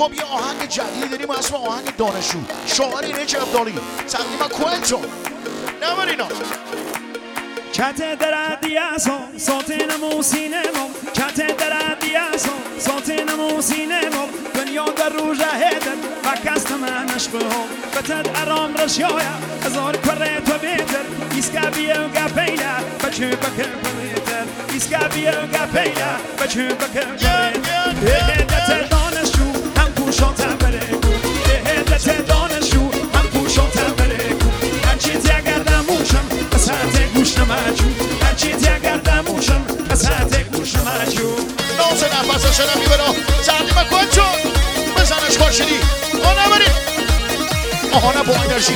خب یه آهنگ جدید داریم اسم آهنگ دانشجو، شاعر رج عبدالی، تقدیم کوئنتو. نبرینا Çate deradiyaso, sotine musinemo. Çate deradiyaso, sotine musinemo. Dünya der ruja heder, vakastem anashqo. Beted aram rashaya, azar kare to beter. Iska biya gapela, bachu bakar beter. Iska biya gapela, bachu bakar beter. Hedete danışu, ham kuşota bereku. Hedete danışu, ham kuşota bereku. Hançi tiagardamuşam, asate gushnamaju. Hançi tiagardamuşam, asate gushnamaju. نوز نفس شدم میبرو تقدیم کوئنتو. بزنش خورشیدی آنه برید آهانه با انرژی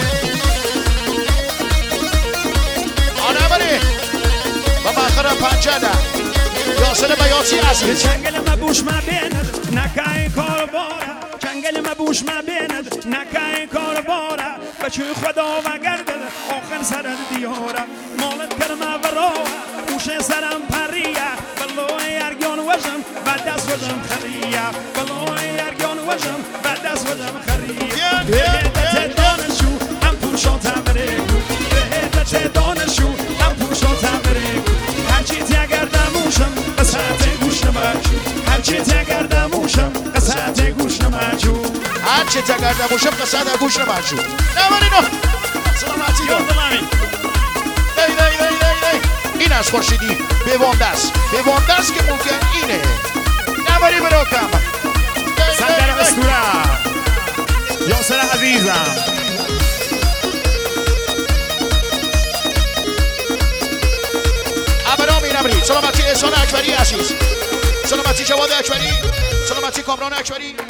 آنه برید و مخرم پنجده یاسر بیاتی عزیز چنگل مبوش ما بیند نکای کار باره چنگل مبوش ما بیند نکای کار باره بچه خدا و گردد آخر سر دیاره مالت کرمه و روه اوش سرم پریه بلوی ارگان وجم بعد دست وجم خریه بلوی ارگان وجم بعد دست وجم خریه بهدت دانشو هم پوشان تبرگو بهدت دانشو هم پوشان تبرگو هرچی تگردموشم قصت گوش نمجو هرچی تگردموشم قصت گوش نمجو هرچی تگردموشم قصت گوش نمجو نبرینا سلامتی یادم همین این از خورشیدی به واندست که ممکن اینه نبری برو کم سنگر اسطوره یاسر عزیزم ابرامی نبری سلامتی احسان اکبری عزیز سلامتی جواد اکبری سلامتی کامران اکبری